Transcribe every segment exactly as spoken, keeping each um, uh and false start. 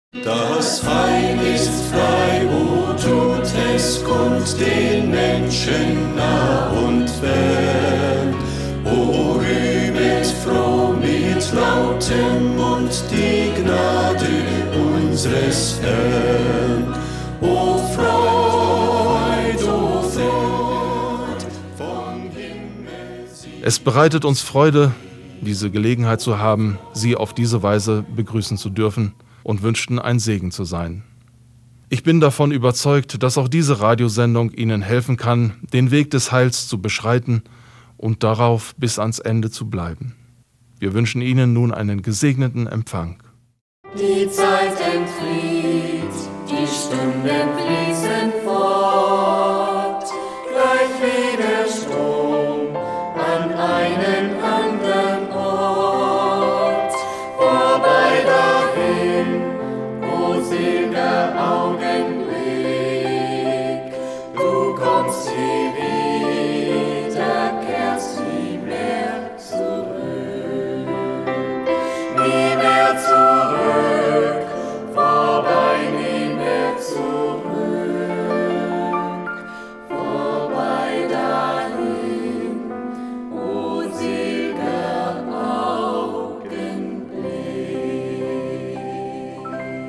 Das Heil ist frei, o tut es kund den Menschen nah und fern. O rühmet froh mit lautem Mund die Gnade unseres Herrn. O Freud, o Freud, vom Himmel sie. Es bereitet uns Freude, diese Gelegenheit zu haben, Sie auf diese Weise begrüßen zu dürfen und wünschten, ein Segen zu sein. Ich bin davon überzeugt, dass auch diese Radiosendung Ihnen helfen kann, den Weg des Heils zu beschreiten und darauf bis ans Ende zu bleiben. Wir wünschen Ihnen nun einen gesegneten Empfang. Die Zeit entflieht, die Stunden fließen fort, gleich wie der Strom an einen anderen Ort. Vorbei dahin, o seliger Augenblick, du kommst nie wieder, kehrst nie mehr zurück, nie mehr zurück, vorbei, nie mehr zurück, vorbei dahin, o seliger Augenblick.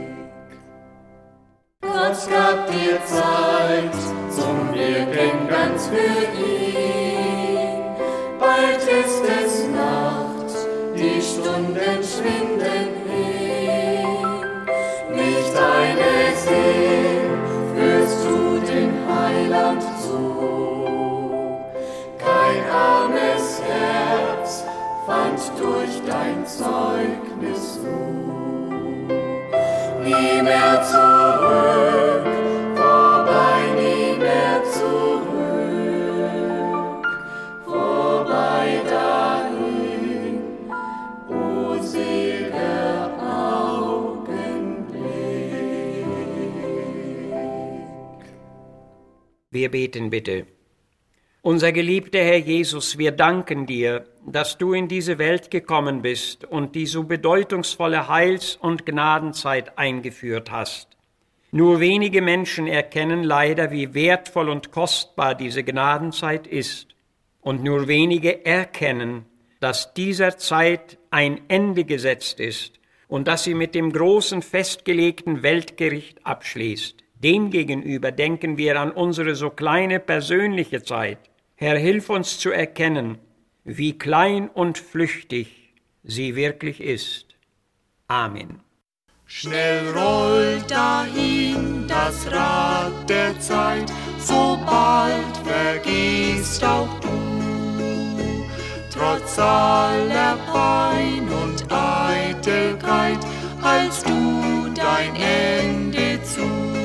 Gott gab dir Zeit zum Wirken ganz für ihn. Bald ist es Nacht, die Stunden schwinden hin. Nicht eine Seele führst du dem Heiland zu. Kein armes Herz fand durch dein Zeugnis Ruhe. Nie mehr zurück, vorbei, nie mehr zurück, vorbei dahin, o seliger Augenblick. Wir beten bitte. Unser geliebter Herr Jesus, wir danken dir, dass du in diese Welt gekommen bist und die so bedeutungsvolle Heils- und Gnadenzeit eingeführt hast. Nur wenige Menschen erkennen leider, wie wertvoll und kostbar diese Gnadenzeit ist. Und nur wenige erkennen, dass dieser Zeit ein Ende gesetzt ist und dass sie mit dem großen festgelegten Weltgericht abschließt. Demgegenüber denken wir an unsere so kleine persönliche Zeit. Herr, hilf uns zu erkennen, wie klein und flüchtig sie wirklich ist. Amen. Schnell rollt dahin das Rad der Zeit, so bald vergehst auch du. Trotz aller Pein und Eitelkeit hältst du dein Ende zu.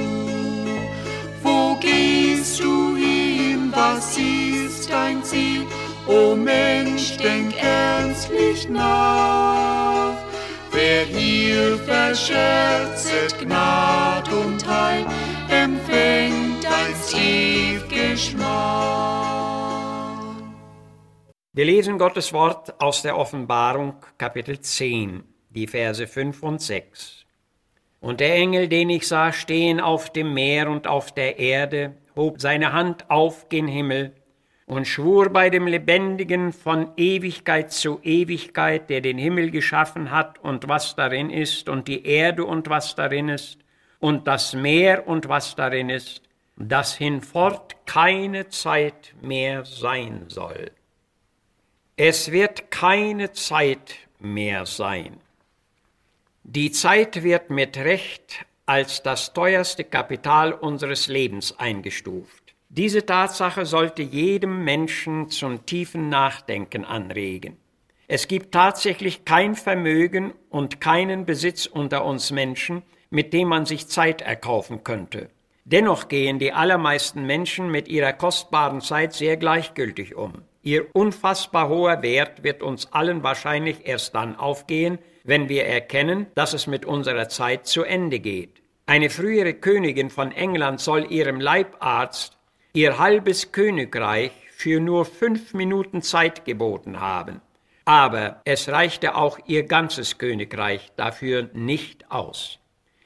Wo gehst du hin, was ist dein Ziel? O Mensch, denk ernstlich nach. Wer hier verscherzet Gnad und Heil, empfängt einst ew'ge Schmach. Wir lesen Gottes Wort aus der Offenbarung, Kapitel zehn, die Verse fünf und sechs. Und der Engel, den ich sah stehen auf dem Meer und auf der Erde, hob seine Hand auf gen Himmel und schwur bei dem Lebendigen von Ewigkeit zu Ewigkeit, der den Himmel geschaffen hat und was darin ist, und die Erde und was darin ist, und das Meer und was darin ist, dass hinfort keine Zeit mehr sein soll. Es wird keine Zeit mehr sein. Die Zeit wird mit Recht als das teuerste Kapital unseres Lebens eingestuft. Diese Tatsache sollte jedem Menschen zum tiefen Nachdenken anregen. Es gibt tatsächlich kein Vermögen und keinen Besitz unter uns Menschen, mit dem man sich Zeit erkaufen könnte. Dennoch gehen die allermeisten Menschen mit ihrer kostbaren Zeit sehr gleichgültig um. Ihr unfassbar hoher Wert wird uns allen wahrscheinlich erst dann aufgehen, wenn wir erkennen, dass es mit unserer Zeit zu Ende geht. Eine frühere Königin von England soll ihrem Leibarzt ihr halbes Königreich für nur fünf Minuten Zeit geboten haben. Aber es reichte auch ihr ganzes Königreich dafür nicht aus.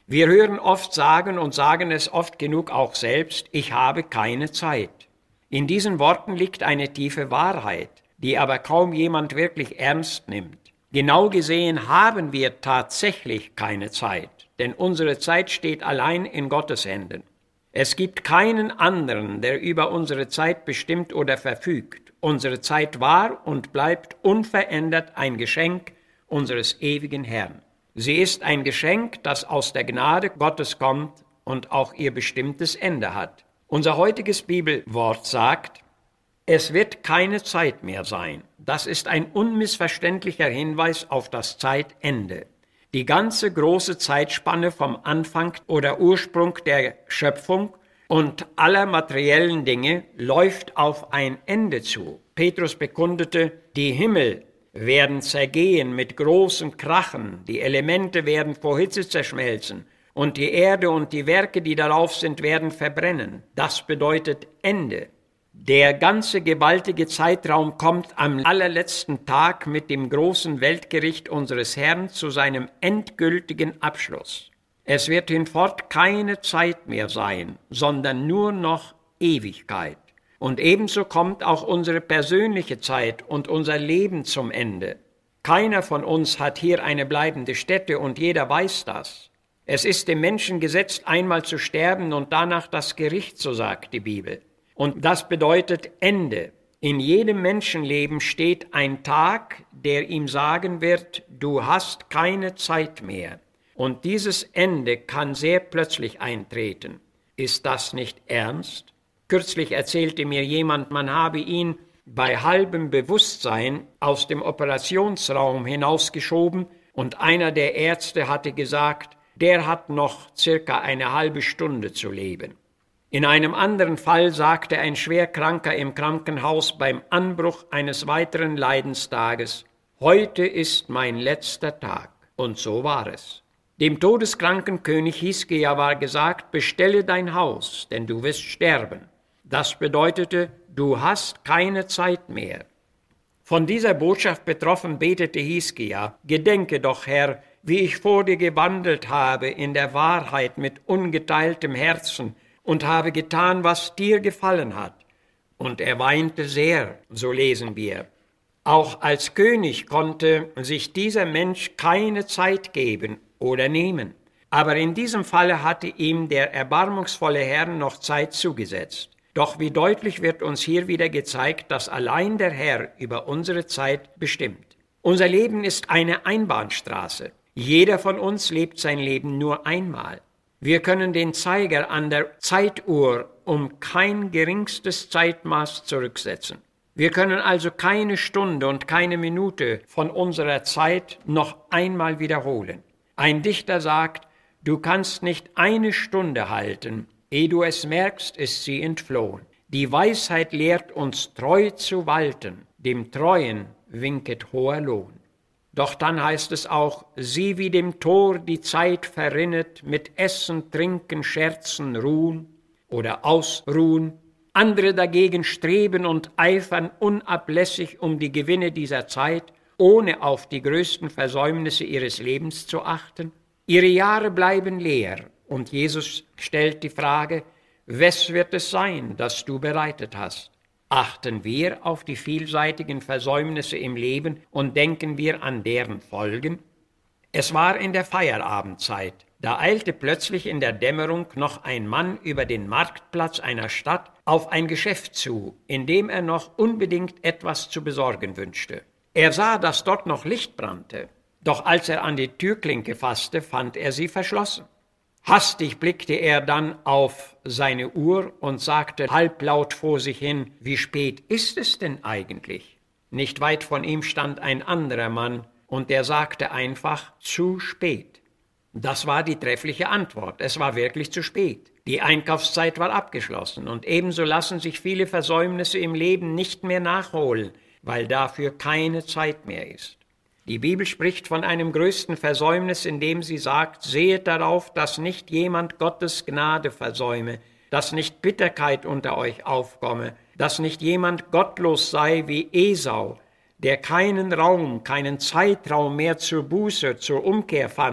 Wir hören oft sagen und sagen es oft genug auch selbst, ich habe keine Zeit. In diesen Worten liegt eine tiefe Wahrheit, die aber kaum jemand wirklich ernst nimmt. Genau gesehen haben wir tatsächlich keine Zeit, denn unsere Zeit steht allein in Gottes Händen. Es gibt keinen anderen, der über unsere Zeit bestimmt oder verfügt. Unsere Zeit war und bleibt unverändert ein Geschenk unseres ewigen Herrn. Sie ist ein Geschenk, das aus der Gnade Gottes kommt und auch ihr bestimmtes Ende hat. Unser heutiges Bibelwort sagt, es wird keine Zeit mehr sein. Das ist ein unmissverständlicher Hinweis auf das Zeitende. Die ganze große Zeitspanne vom Anfang oder Ursprung der Schöpfung und aller materiellen Dinge läuft auf ein Ende zu. Petrus bekundete, die Himmel werden zergehen mit großem Krachen, die Elemente werden vor Hitze zerschmelzen und die Erde und die Werke, die darauf sind, werden verbrennen. Das bedeutet Ende. Der ganze gewaltige Zeitraum kommt am allerletzten Tag mit dem großen Weltgericht unseres Herrn zu seinem endgültigen Abschluss. Es wird hinfort keine Zeit mehr sein, sondern nur noch Ewigkeit. Und ebenso kommt auch unsere persönliche Zeit und unser Leben zum Ende. Keiner von uns hat hier eine bleibende Stätte und jeder weiß das. Es ist dem Menschen gesetzt, einmal zu sterben und danach das Gericht, so sagt die Bibel. Und das bedeutet Ende. In jedem Menschenleben steht ein Tag, der ihm sagen wird, du hast keine Zeit mehr. Und dieses Ende kann sehr plötzlich eintreten. Ist das nicht ernst? Kürzlich erzählte mir jemand, man habe ihn bei halbem Bewusstsein aus dem Operationsraum hinausgeschoben und einer der Ärzte hatte gesagt, der hat noch circa eine halbe Stunde zu leben. In einem anderen Fall sagte ein Schwerkranker im Krankenhaus beim Anbruch eines weiteren Leidenstages, heute ist mein letzter Tag. Und so war es. Dem todeskranken König Hiskia war gesagt, bestelle dein Haus, denn du wirst sterben. Das bedeutete, du hast keine Zeit mehr. Von dieser Botschaft betroffen betete Hiskia, gedenke doch, Herr, wie ich vor dir gewandelt habe in der Wahrheit mit ungeteiltem Herzen und habe getan, was dir gefallen hat. Und er weinte sehr, so lesen wir. Auch als König konnte sich dieser Mensch keine Zeit geben oder nehmen. Aber in diesem Falle hatte ihm der erbarmungsvolle Herr noch Zeit zugesetzt. Doch wie deutlich wird uns hier wieder gezeigt, dass allein der Herr über unsere Zeit bestimmt. Unser Leben ist eine Einbahnstraße. Jeder von uns lebt sein Leben nur einmal. Wir können den Zeiger an der Zeituhr um kein geringstes Zeitmaß zurücksetzen. Wir können also keine Stunde und keine Minute von unserer Zeit noch einmal wiederholen. Ein Dichter sagt, du kannst nicht eine Stunde halten, ehe du es merkst, ist sie entflohen. Die Weisheit lehrt uns treu zu walten, dem Treuen winket hoher Lohn. Doch dann heißt es auch, sieh wie dem Tor die Zeit verrinnet, mit Essen, Trinken, Scherzen, Ruhen oder Ausruhen. Andere dagegen streben und eifern unablässig um die Gewinne dieser Zeit, ohne auf die größten Versäumnisse ihres Lebens zu achten. Ihre Jahre bleiben leer und Jesus stellt die Frage, wes wird es sein, das du bereitet hast? Achten wir auf die vielseitigen Versäumnisse im Leben und denken wir an deren Folgen? Es war in der Feierabendzeit. Da eilte plötzlich in der Dämmerung noch ein Mann über den Marktplatz einer Stadt auf ein Geschäft zu, in dem er noch unbedingt etwas zu besorgen wünschte. Er sah, dass dort noch Licht brannte, doch als er an die Türklinke fasste, fand er sie verschlossen. Hastig blickte er dann auf seine Uhr und sagte halblaut vor sich hin, wie spät ist es denn eigentlich? Nicht weit von ihm stand ein anderer Mann, und der sagte einfach, zu spät. Das war die treffliche Antwort. Es war wirklich zu spät. Die Einkaufszeit war abgeschlossen, und ebenso lassen sich viele Versäumnisse im Leben nicht mehr nachholen, weil dafür keine Zeit mehr ist. Die Bibel spricht von einem größten Versäumnis, indem sie sagt, sehet darauf, dass nicht jemand Gottes Gnade versäume, dass nicht Bitterkeit unter euch aufkomme, dass nicht jemand gottlos sei wie Esau, der keinen Raum, keinen Zeitraum mehr zur Buße, zur Umkehr fand,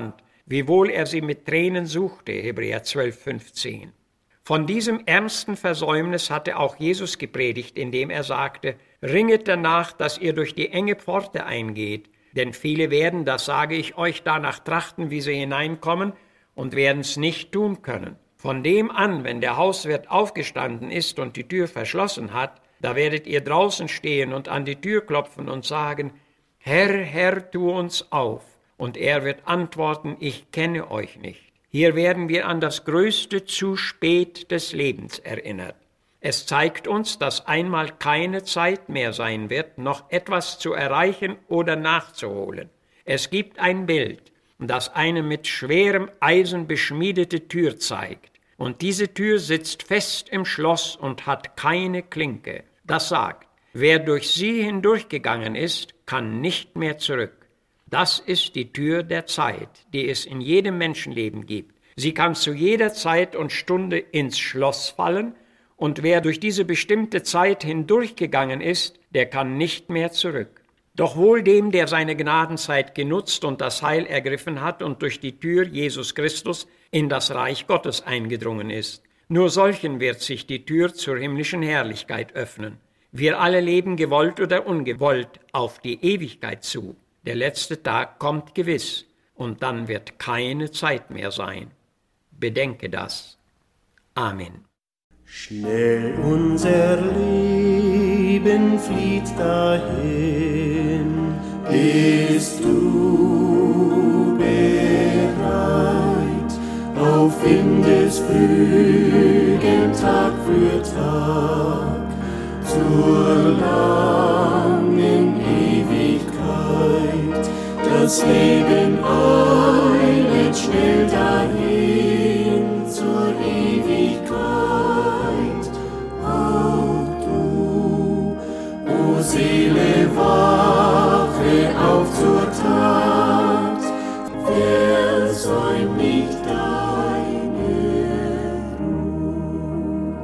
wiewohl er sie mit Tränen suchte, Hebräer zwölf, fünfzehn. Von diesem ernsten Versäumnis hatte auch Jesus gepredigt, indem er sagte, ringet danach, dass ihr durch die enge Pforte eingeht, denn viele werden, das sage ich euch, danach trachten, wie sie hineinkommen, und werden es nicht tun können. Von dem an, wenn der Hauswirt aufgestanden ist und die Tür verschlossen hat, da werdet ihr draußen stehen und an die Tür klopfen und sagen, Herr, Herr, tu uns auf. Und er wird antworten, ich kenne euch nicht. Hier werden wir an das größte zu spät des Lebens erinnert. Es zeigt uns, dass einmal keine Zeit mehr sein wird, noch etwas zu erreichen oder nachzuholen. Es gibt ein Bild, das eine mit schwerem Eisen beschmiedete Tür zeigt. Und diese Tür sitzt fest im Schloss und hat keine Klinke. Das sagt, wer durch sie hindurchgegangen ist, kann nicht mehr zurück. Das ist die Tür der Zeit, die es in jedem Menschenleben gibt. Sie kann zu jeder Zeit und Stunde ins Schloss fallen, und wer durch diese bestimmte Zeit hindurchgegangen ist, der kann nicht mehr zurück. Doch wohl dem, der seine Gnadenzeit genutzt und das Heil ergriffen hat und durch die Tür Jesus Christus in das Reich Gottes eingedrungen ist. Nur solchen wird sich die Tür zur himmlischen Herrlichkeit öffnen. Wir alle leben gewollt oder ungewollt auf die Ewigkeit zu. Der letzte Tag kommt gewiss, und dann wird keine Zeit mehr sein. Bedenke das. Amen. Schnell unser Leben flieht dahin, bist du bereit, auf Windesflügen Tag für Tag, zur langen Ewigkeit, das Leben eilet schnell dahin, zur Ewigkeit. Seele, wache auf zur Tat, versäum nicht deine Ruhe.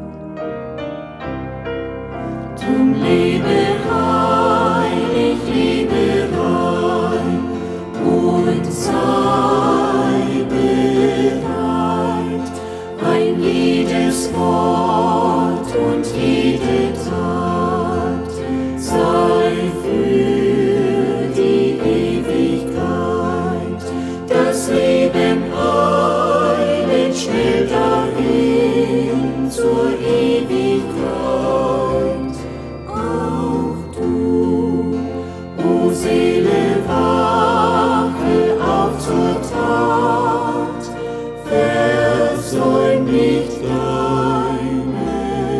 Drum lebe heilig, lebe rein und sei bereit, ein jedes Wort und jede Tat sei für die Ewigkeit. Das Leben eilet schnell dahin zur Ewigkeit. Auch du, o Seele, wache auf zur Tat, versäum nicht deine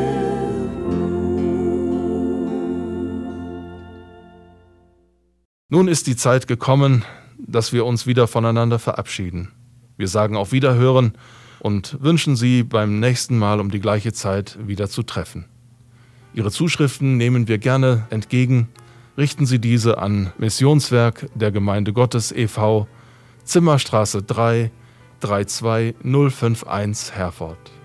Nun ist die Zeit gekommen, dass wir uns wieder voneinander verabschieden. Wir sagen auf Wiederhören und wünschen Sie beim nächsten Mal um die gleiche Zeit wieder zu treffen. Ihre Zuschriften nehmen wir gerne entgegen. Richten Sie diese an Missionswerk der Gemeinde Gottes e V, Zimmerstraße drei, drei zwei null fünf eins, Herford.